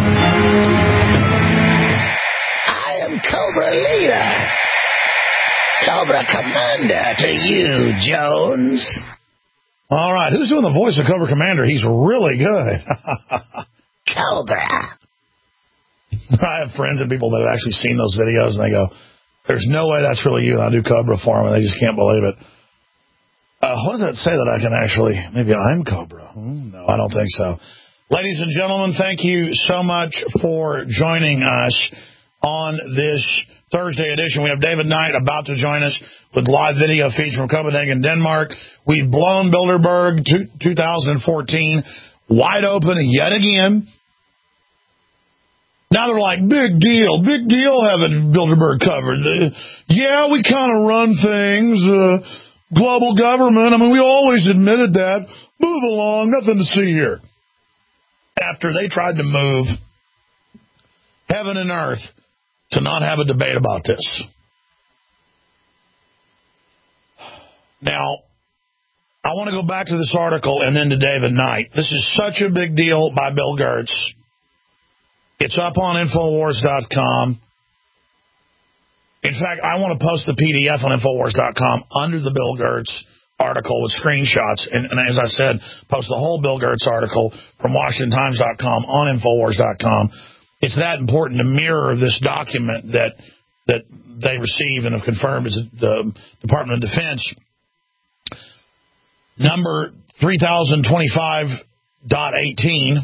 Cobra Leader. Cobra Commander to you, Jones. All right, who's doing the voice of Cobra Commander? He's really good. Cobra. I have friends and people that have actually seen those videos, and they go, there's no way that's really you. And I do Cobra for them, and they just can't believe it. What does that say that I can actually, maybe I'm Cobra? No, I don't think so. Ladies and gentlemen, thank you so much for joining us on this Thursday edition. We have David Knight about to join us with live video feeds from Copenhagen, Denmark. We've blown Bilderberg 2014 wide open yet again. Now they're like, big deal having Bilderberg covered. Yeah, we kind of run things, global government. I mean, we always admitted that. Move along, nothing to see here. After they tried to move heaven and earth to not have a debate about this. Now, I want to go back to this article and then to David Knight. This is such a big deal by Bill Gertz. It's up on Infowars.com. In fact, I want to post the PDF on Infowars.com under the Bill Gertz article with screenshots. And as I said, post the whole Bill Gertz article from WashingtonTimes.com on Infowars.com. It's that important to mirror this document that they received and have confirmed as the Department of Defense. Number 3025.18.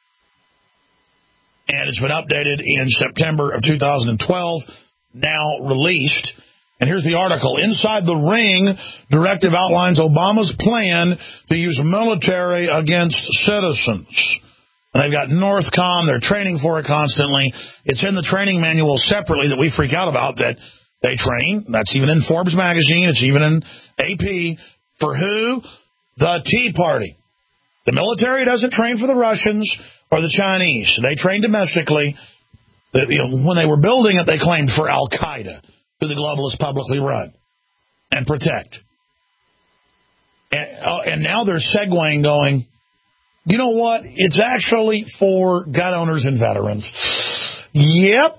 And it's been updated in September of 2012, now released. And here's the article. Inside the Ring, directive outlines Obama's plan to use military against citizens. And they've got Northcom. They're training for it constantly. It's in the training manual separately that we freak out about that they train. That's even in Forbes magazine. It's even in AP. For who? The Tea Party. The military doesn't train for the Russians or the Chinese. They train domestically. When they were building it, they claimed for Al-Qaeda, who the globalists publicly run and protect. And now they're segueing going, you know what? It's actually for gun owners and veterans. Yep.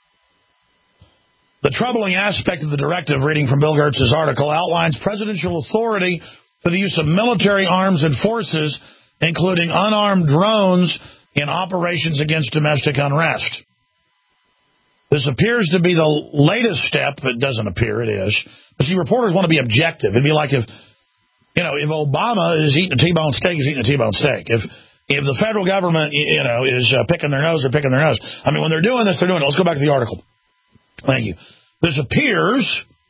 The troubling aspect of the directive, reading from Bill Gertz's article, outlines presidential authority for the use of military arms and forces, including unarmed drones, in operations against domestic unrest. This appears to be the latest step. It doesn't appear, it is. But see, reporters want to be objective. It'd be like if Obama is eating a T-bone steak, he's eating a T-bone steak. If the federal government, is picking their nose, they're picking their nose. I mean, when they're doing this, they're doing it. Let's go back to the article. Thank you. This appears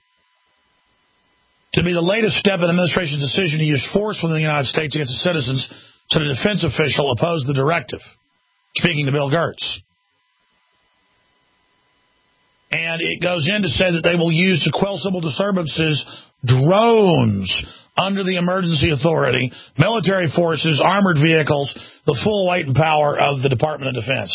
to be the latest step in the administration's decision to use force within the United States against the citizens, so the defense official opposed the directive. Speaking to Bill Gertz. And it goes in to say that they will use to quell civil disturbances drones under the emergency authority, military forces, armored vehicles, the full weight and power of the Department of Defense.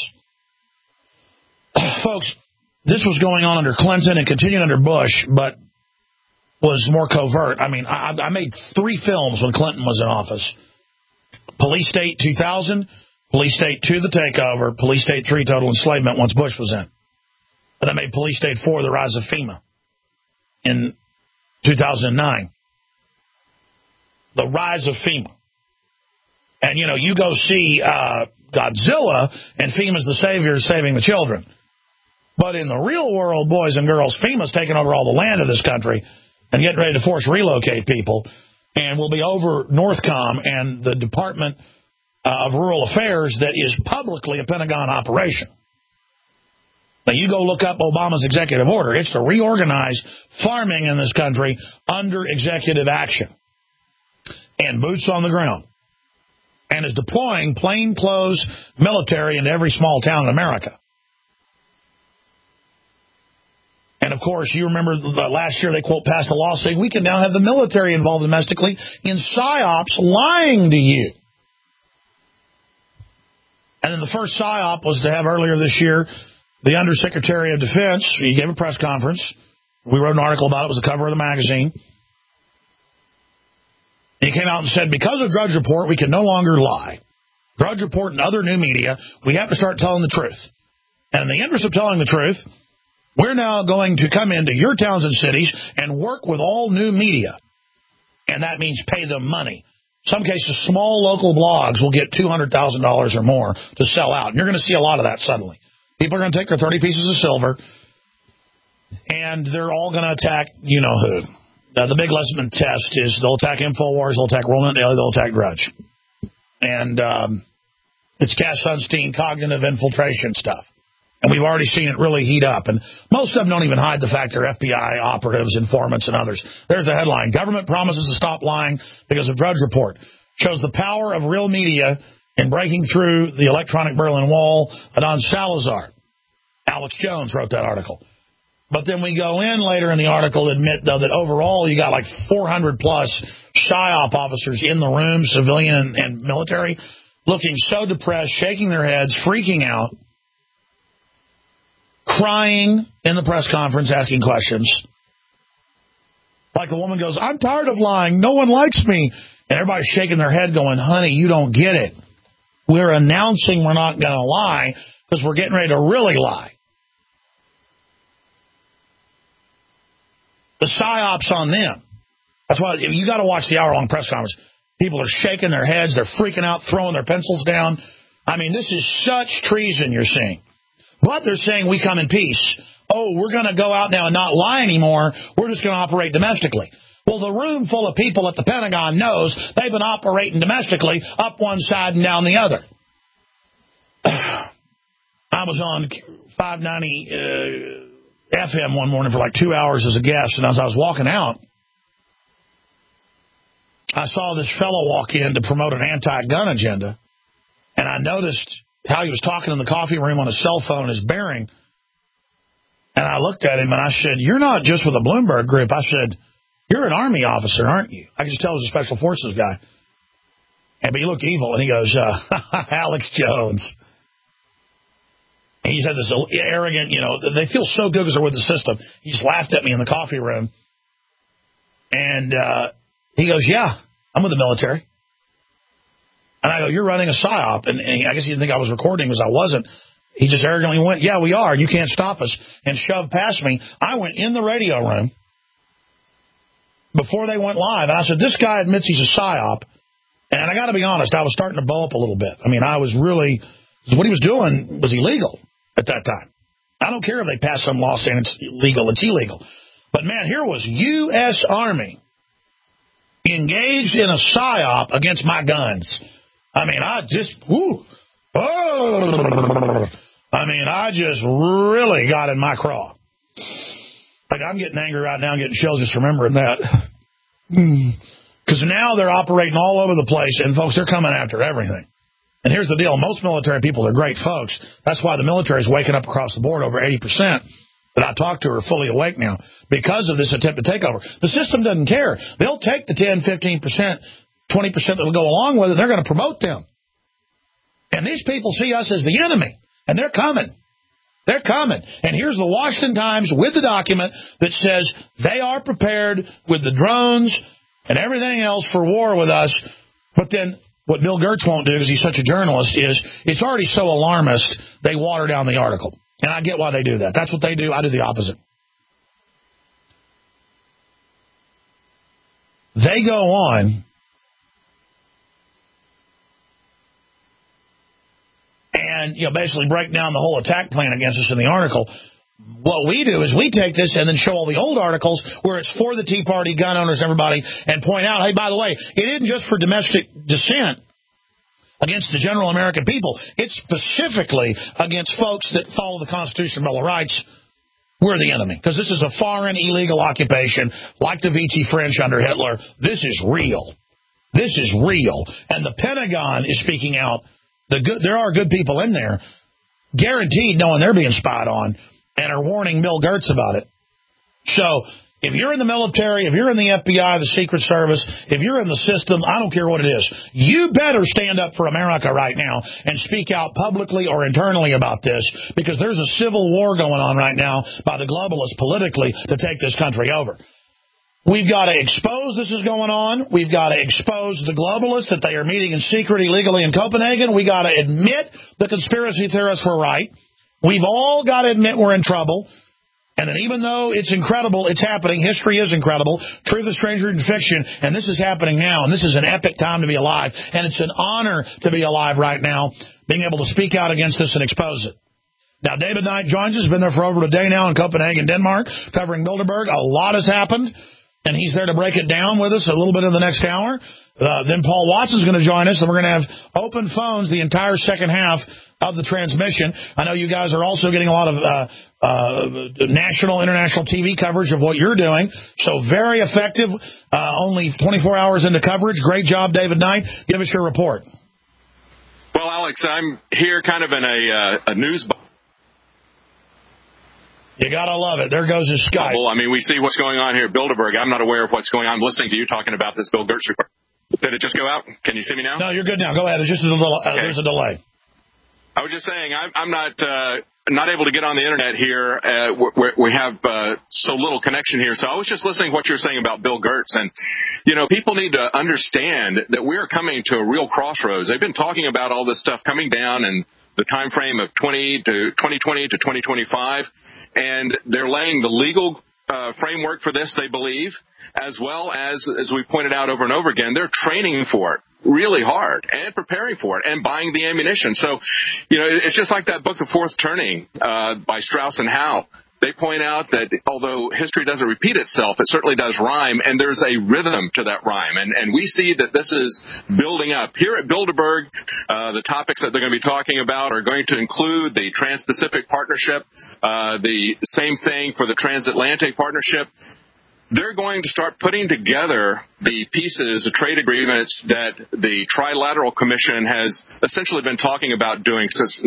Folks, this was going on under Clinton and continued under Bush, but was more covert. I mean, I made 3 films when Clinton was in office. Police State 2000, Police State 2, The Takeover, Police State 3, Total Enslavement, once Bush was in. And I made Police State 4, The Rise of FEMA, in 2009. The Rise of FEMA. And, you know, you go see Godzilla, and FEMA's the savior saving the children. But in the real world, boys and girls, FEMA's taking over all the land of this country and getting ready to force relocate people, and will be over Northcom and the Department of Rural Affairs that is publicly a Pentagon operation. Now, you go look up Obama's executive order. It's to reorganize farming in this country under executive action and boots on the ground, and is deploying plainclothes military into every small town in America. And, of course, you remember last year they, quote, passed a law saying we can now have the military involved domestically in PSYOPs lying to you. And then the first PSYOP was to have earlier this year the Undersecretary of Defense. He gave a press conference. We wrote an article about it. It was the cover of the magazine. He came out and said, because of Drudge Report, we can no longer lie. Drudge Report and other new media, we have to start telling the truth. And in the interest of telling the truth, we're now going to come into your towns and cities and work with all new media. And that means pay them money. In some cases, small local blogs will get $200,000 or more to sell out. And you're going to see a lot of that suddenly. People are going to take their 30 pieces of silver, and they're all going to attack you-know-who. The big lesson test is they'll attack InfoWars, they'll attack Roland Daily, they'll attack Drudge. And it's Cass Sunstein cognitive infiltration stuff. And we've already seen it really heat up. And most of them don't even hide the fact they're FBI operatives, informants, and others. There's the headline. Government promises to stop lying because of Drudge Report. Shows the power of real media in breaking through the electronic Berlin Wall. Adon Salazar. Alex Jones wrote that article. But then we go in later in the article to admit, though, that overall you got like 400-plus PSYOP officers in the room, civilian and military, looking so depressed, shaking their heads, freaking out, crying in the press conference, asking questions. Like the woman goes, I'm tired of lying. No one likes me. And everybody's shaking their head going, honey, you don't get it. We're announcing we're not going to lie because we're getting ready to really lie. The PSYOP's on them. That's why you got to watch the hour-long press conference. People are shaking their heads. They're freaking out, throwing their pencils down. I mean, this is such treason you're seeing. But they're saying we come in peace. Oh, we're going to go out now and not lie anymore. We're just going to operate domestically. Well, the room full of people at the Pentagon knows they've been operating domestically up one side and down the other. I was on 590 FM one morning for like 2 hours as a guest, and as I was walking out, I saw this fellow walk in to promote an anti-gun agenda, and I noticed how he was talking in the coffee room on his cell phone, his bearing. And I looked at him and I said, you're not just with a Bloomberg group. I said, you're an Army officer, aren't you? I could just tell he was a Special Forces guy. But he looked evil, and he goes, Alex Jones. And he said this arrogant, they feel so good because they're with the system. He just laughed at me in the coffee room. And he goes, yeah, I'm with the military. And I go, you're running a PSYOP. And I guess he didn't think I was recording because I wasn't. He just arrogantly went, yeah, we are. You can't stop us. And shoved past me. I went in the radio room before they went live. And I said, this guy admits he's a PSYOP. And I got to be honest, I was starting to bow up a little bit. I mean, I was really, what he was doing was illegal at that time. I don't care if they pass some law saying it's legal, it's illegal. But, man, here was U.S. Army engaged in a PSYOP against my guns. I mean, I just really got in my craw. Like, I'm getting angry right now. I'm getting chills just remembering that. Because now they're operating all over the place, and, folks, they're coming after everything. And here's the deal. Most military people are great folks. That's why the military is waking up across the board over 80%. that I talk to are fully awake now because of this attempt to take over. The system doesn't care. They'll take the 10, 15%, 20% that will go along with it. They're going to promote them. And these people see us as the enemy, and they're coming. They're coming. And here's the Washington Times with the document that says they are prepared with the drones and everything else for war with us. But then what Bill Gertz won't do, because he's such a journalist, is it's already so alarmist, they water down the article. And I get why they do that. That's what they do. I do the opposite. They go on and basically break down the whole attack plan against us in the article. What we do is we take this and then show all the old articles where it's for the Tea Party, gun owners, everybody, and point out, hey, by the way, it isn't just for domestic dissent against the general American people. It's specifically against folks that follow the Constitution and Bill of Rights. We're the enemy, because this is a foreign illegal occupation like the Vichy French under Hitler. This is real. This is real. And the Pentagon is speaking out. There are good people in there, guaranteed knowing they're being spied on, and are warning Bill Gertz about it. So if you're in the military, if you're in the FBI, the Secret Service, if you're in the system, I don't care what it is, you better stand up for America right now and speak out publicly or internally about this, because there's a civil war going on right now by the globalists politically to take this country over. We've got to expose this is going on. We've got to expose the globalists that they are meeting in secret illegally in Copenhagen. We've got to admit the conspiracy theorists were right. We've all got to admit we're in trouble. And that even though it's incredible, it's happening. History is incredible. Truth is stranger than fiction. And this is happening now. And this is an epic time to be alive. And it's an honor to be alive right now, being able to speak out against this and expose it. Now, David Knight joins us. He's been there for over a day now in Copenhagen, Denmark, covering Bilderberg. A lot has happened. And he's there to break it down with us a little bit in the next hour. Then Paul Watson's going to join us, and we're going to have open phones the entire second half of the transmission. I know you guys are also getting a lot of national, international TV coverage of what you're doing. So very effective, only 24 hours into coverage. Great job, David Knight. Give us your report. Well, Alex, I'm here kind of in a news box. You got to love it. There goes his Skype. I mean, we see what's going on here at Bilderberg. I'm not aware of what's going on. I'm listening to you talking about this Bill Gertz report. Did it just go out? Can you see me now? No, you're good now. Go ahead. There's just a little, there's a delay. I was just saying I'm not able to get on the Internet here. We have so little connection here. So I was just listening to what you're saying about Bill Gertz. And, people need to understand that we are coming to a real crossroads. They've been talking about all this stuff coming down and the time frame of 2020 to 2025, and they're laying the legal framework for this, they believe, as well as we pointed out over and over again, they're training for it really hard and preparing for it and buying the ammunition. So, it's just like that book, The Fourth Turning, by Strauss and Howe. They point out that although history doesn't repeat itself, it certainly does rhyme, and there's a rhythm to that rhyme. And we see that this is building up. Here at Bilderberg, the topics that they're going to be talking about are going to include the Trans-Pacific Partnership, the same thing for the Transatlantic Partnership. They're going to start putting together the pieces, the trade agreements that the Trilateral Commission has essentially been talking about doing since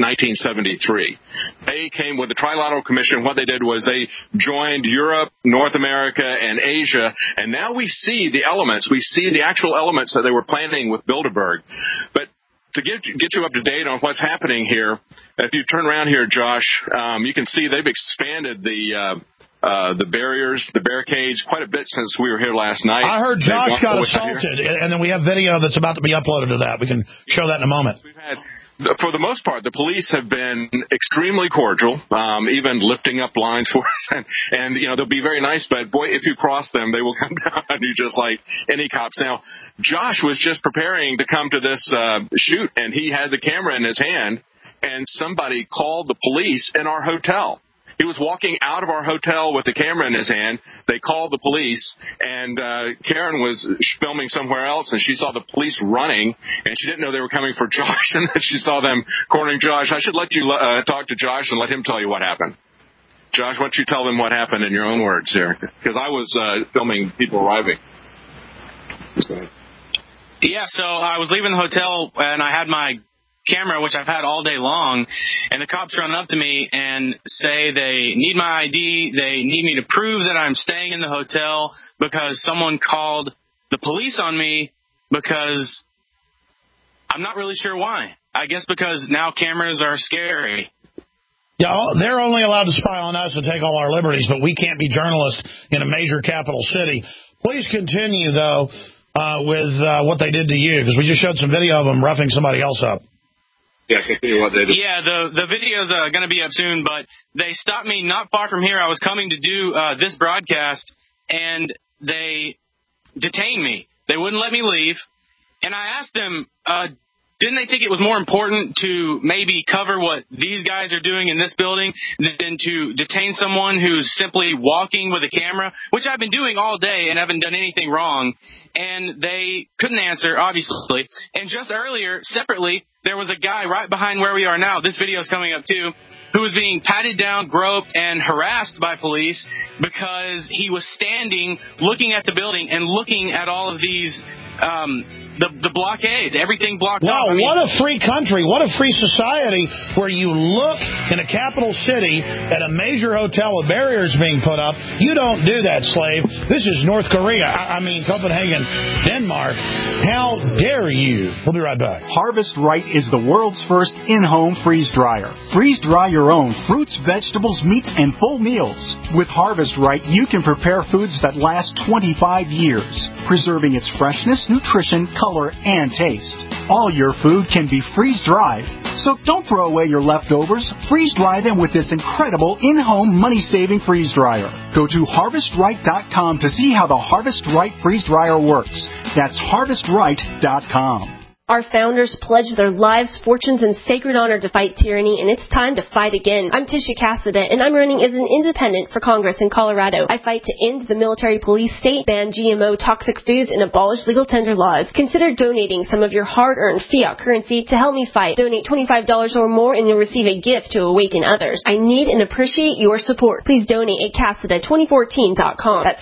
1973. They came with the Trilateral Commission. What they did was they joined Europe, North America, and Asia, and now we see the elements. We see the actual elements that they were planning with Bilderberg. But to get you up to date on what's happening here, if you turn around here, Josh, you can see they've expanded the barriers, the barricades, quite a bit since we were here last night. I heard Josh got assaulted, and then we have video that's about to be uploaded to that. We can show that in a moment. We've had, for the most part, the police have been extremely cordial, even lifting up lines for us. And they'll be very nice, but boy, if you cross them, they will come down on you just like any cops. Now, Josh was just preparing to come to this shoot, and he had the camera in his hand, and somebody called the police in our hotel. He was walking out of our hotel with the camera in his hand. They called the police, and Karen was filming somewhere else, and she saw the police running, and she didn't know they were coming for Josh, and then she saw them cornering Josh. I should let you talk to Josh and let him tell you what happened. Josh, why don't you tell them what happened in your own words here? Because I was filming people arriving. Yeah, so I was leaving the hotel, and I had my camera, which I've had all day long, and the cops run up to me and say they need my ID, they need me to prove that I'm staying in the hotel because someone called the police on me because I'm not really sure why. I guess because now cameras are scary. Yeah, they're only allowed to spy on us and take all our liberties, but we can't be journalists in a major capital city. Please continue, though, with what they did to you, because we just showed some video of them roughing somebody else up. Yeah, continue what they did. Yeah, the video's going to be up soon, but they stopped me not far from here. I was coming to do this broadcast, and they detained me. They wouldn't let me leave, and I asked them, didn't they think it was more important to maybe cover what these guys are doing in this building than to detain someone who's simply walking with a camera, which I've been doing all day and haven't done anything wrong? And they couldn't answer, obviously. And just earlier, separately, there was a guy right behind where we are now. This video is coming up, too, who was being patted down, groped, and harassed by police because he was standing, looking at the building and looking at all of these the blockades, everything blocked off. Wow, what a free country, what a free society where you look in a capital city at a major hotel with barriers being put up. You don't do that, slave. This is North Korea. I mean, Copenhagen, Denmark. How dare you? We'll be right back. Harvest Right is the world's first in-home freeze dryer. Freeze dry your own fruits, vegetables, meat, and full meals. With Harvest Right, you can prepare foods that last 25 years, preserving its freshness, nutrition, color, and taste. All your food can be freeze-dried, so don't throw away your leftovers. Freeze-dry them with this incredible in-home money-saving freeze dryer. Go to HarvestRight.com to see how the Harvest Right freeze dryer works. That's HarvestRight.com. Our founders pledged their lives, fortunes, and sacred honor to fight tyranny, and it's time to fight again. I'm Tisha Cassidy, and I'm running as an independent for Congress in Colorado. I fight to end the military police state, ban GMO toxic foods, and abolish legal tender laws. Consider donating some of your hard-earned fiat currency to help me fight. Donate $25 or more, and you'll receive a gift to awaken others. I need and appreciate your support. Please donate at Cassida2014.com. That's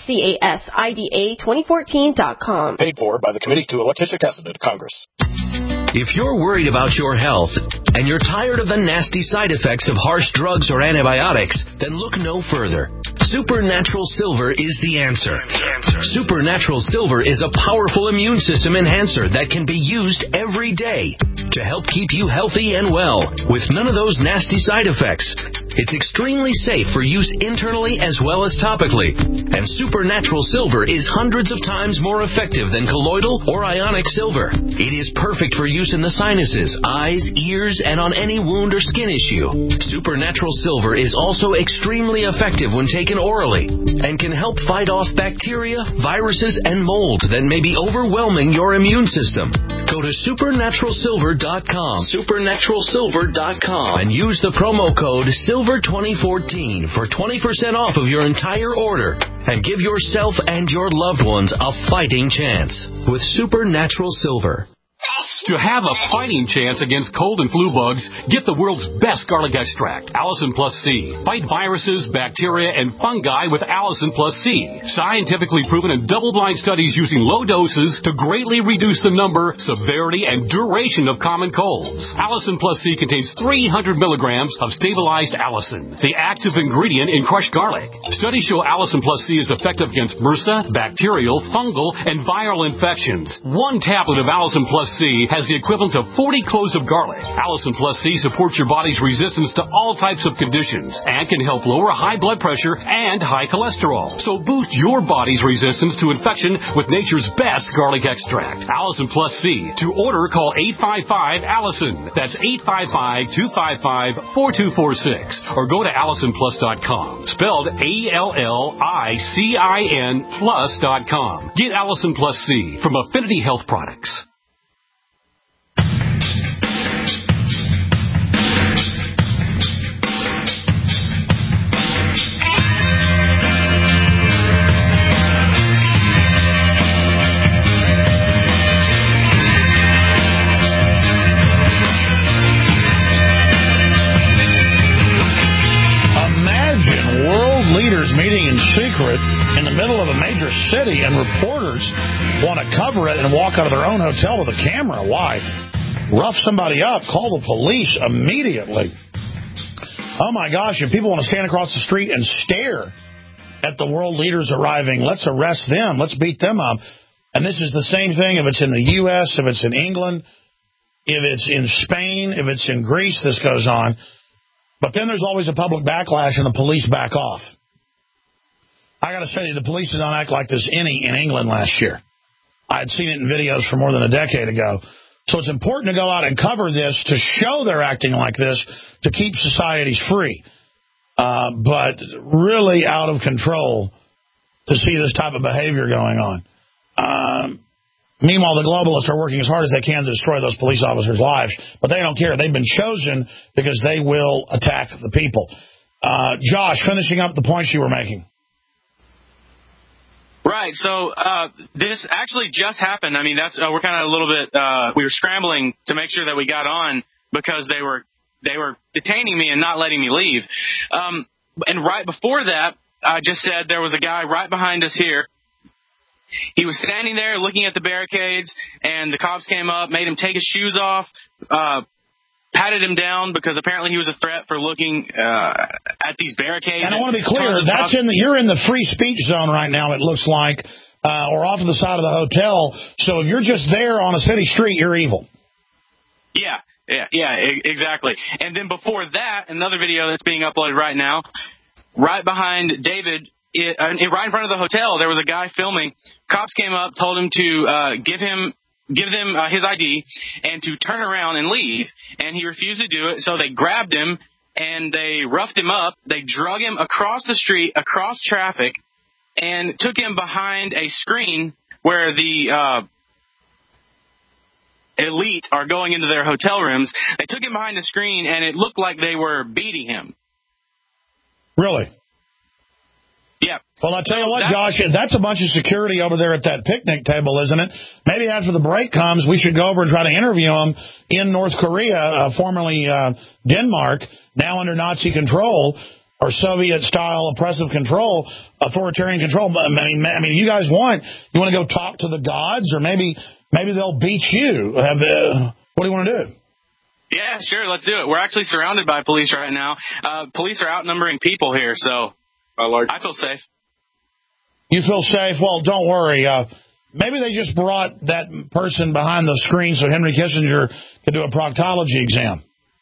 CASIDA2014.com. Paid for by the Committee to elect Tisha Cassidy to Congress. If you're worried about your health and you're tired of the nasty side effects of harsh drugs or antibiotics, then look no further. Supernatural Silver is the answer. Supernatural Silver is a powerful immune system enhancer that can be used every day to help keep you healthy and well with none of those nasty side effects. It's extremely safe for use internally as well as topically. And Supernatural Silver is hundreds of times more effective than colloidal or ionic silver. It is perfect for use in the sinuses, eyes, ears, and on any wound or skin issue. Supernatural Silver is also extremely effective when taken orally and can help fight off bacteria, viruses, and mold that may be overwhelming your immune system. Go to supernaturalsilver.com, supernaturalsilver.com, and use the promo code SILVER2014 for 20% off of your entire order and give yourself and your loved ones a fighting chance with Supernatural Silver. To have a fighting chance against cold and flu bugs, get the world's best garlic extract, Allison Plus C. Fight viruses, bacteria, and fungi with Allison Plus C. Scientifically proven in double-blind studies using low doses to greatly reduce the number, severity, and duration of common colds. Allison Plus C contains 300 milligrams of stabilized allicin, the active ingredient in crushed garlic. Studies show Allison Plus C is effective against MRSA, bacterial, fungal, and viral infections. One tablet of Allison Plus C has the equivalent of 40 cloves of garlic. Allison Plus C supports your body's resistance to all types of conditions and can help lower high blood pressure and high cholesterol. So boost your body's resistance to infection with nature's best garlic extract, Allison Plus C. To order, call 855-ALLISON. That's 855-255-4246. Or go to AllisonPlus.com. Spelled ALLICIN plus.com. Get Allison Plus C from Affinity Health Products. Meeting in secret in the middle of a major city, and reporters want to cover it and walk out of their own hotel with a camera. Why? rough somebody up, call the police immediately. Oh, my gosh, if people want to stand across the street and stare at the world leaders arriving, let's arrest them. Let's beat them up. And this is the same thing if it's in the U.S., if it's in England, if it's in Spain, if it's in Greece, this goes on. But then there's always a public backlash and the police back off. I got to tell you, the police did not act like this any in England last year. I had seen it in videos from more than a decade ago. So it's important to go out and cover this to show they're acting like this to keep societies free. But really out of control to see this type of behavior going on. Meanwhile, the globalists are working as hard as they can to destroy those police officers' lives, but they don't care. They've been chosen because they will attack the people. Josh, finishing up the points you were making. Right. So this actually just happened. I mean, that's we're kind of a little bit we were scrambling to make sure that we got on because they were detaining me and not letting me leave. And right before that, I just said there was a guy right behind us here. He was standing there looking at the barricades, and the cops came up, made him take his shoes off, patted him down because apparently he was a threat for looking at these barricades. And I want to be clear, you're in the free speech zone right now, it looks like, or off to the side of the hotel. So if you're just there on a city street, you're evil. Yeah, exactly. And then before that, another video that's being uploaded right now, right behind David, right in front of the hotel, there was a guy filming. Cops came up, told him to give them his ID and to turn around and leave. And he refused to do it, so they grabbed him and they roughed him up. They drug him across the street, across traffic, and took him behind a screen where the elite are going into their hotel rooms. They took him behind the screen, and it looked like they were beating him. Really? Yeah. Well, I'll tell you what, Josh, that's a bunch of security over there at that picnic table, isn't it? Maybe after the break comes, we should go over and try to interview them in North Korea, formerly Denmark, now under Nazi control, or Soviet-style oppressive control, authoritarian control. I mean, you guys want to go talk to the gods, or maybe they'll beat you. What do you want to do? Yeah, sure, let's do it. We're actually surrounded by police right now. Police are outnumbering people here, so I feel safe. You feel safe? Well, don't worry. Maybe they just brought that person behind the screen so Henry Kissinger could do a proctology exam.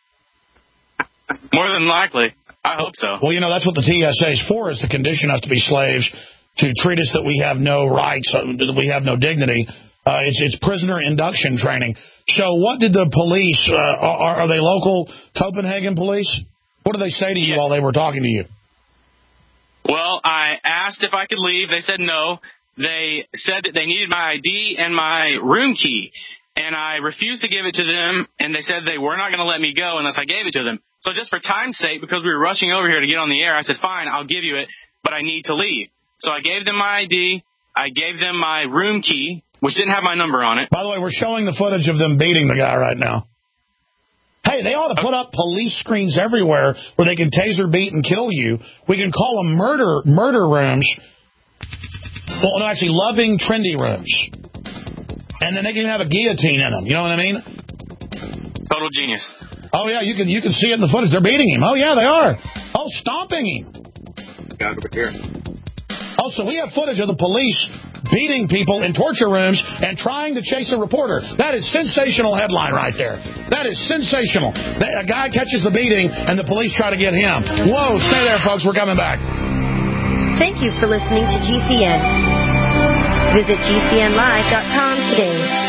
More than likely. I hope so. Well, that's what the TSA is for, is to condition us to be slaves, to treat us that we have no rights, that we have no dignity. It's prisoner induction training. So what did the police, are they local Copenhagen police? What did they say to you while they were talking to you? Well, I asked if I could leave. They said no. They said that they needed my ID and my room key, and I refused to give it to them, and they said they were not going to let me go unless I gave it to them. So just for time's sake, because we were rushing over here to get on the air, I said, fine, I'll give you it, but I need to leave. So I gave them my ID. I gave them my room key, which didn't have my number on it. By the way, we're showing the footage of them beating the guy right now. Hey, they ought to put up police screens everywhere where they can taser, beat, and kill you. We can call them murder rooms. Well, no, actually, loving, trendy rooms. And then they can have a guillotine in them. You know what I mean? Total genius. Oh, yeah, you can see it in the footage. They're beating him. Oh, yeah, they are. Oh, stomping him. Got over here. Oh, so we have footage of the police beating people in torture rooms and trying to chase a reporter. That is sensational headline right there. That is sensational. A guy catches the beating and the police try to get him. Whoa, stay there, folks. We're coming back. Thank you for listening to GCN. Visit GCNlive.com today.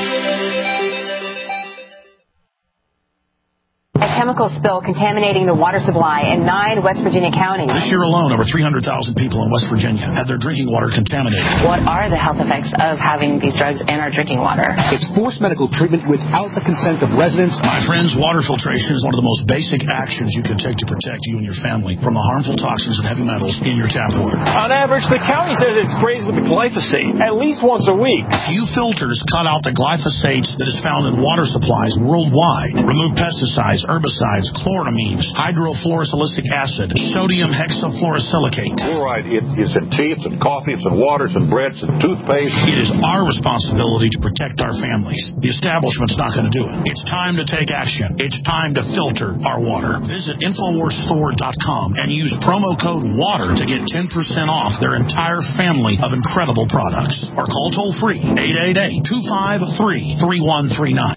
A chemical spill contaminating the water supply in 9 West Virginia counties. This year alone, over 300,000 people in West Virginia had their drinking water contaminated. What are the health effects of having these drugs in our drinking water? It's forced medical treatment without the consent of residents. My friends, water filtration is one of the most basic actions you can take to protect you and your family from the harmful toxins and heavy metals in your tap water. On average, the county says it sprays with the glyphosate at least once a week. Few filters cut out the glyphosate that is found in water supplies worldwide. Remove pesticides, herbicides, pesticides, chloramines, hydrofluorosilicic acid, sodium hexafluorosilicate. Fluoride, it is in tea, it's in coffee, it's in water, it's in breads, it's in toothpaste. It is our responsibility to protect our families. The establishment's not going to do it. It's time to take action. It's time to filter our water. Visit InfoWarsStore.com and use promo code WATER to get 10% off their entire family of incredible products. Or call toll-free 888-253-3139.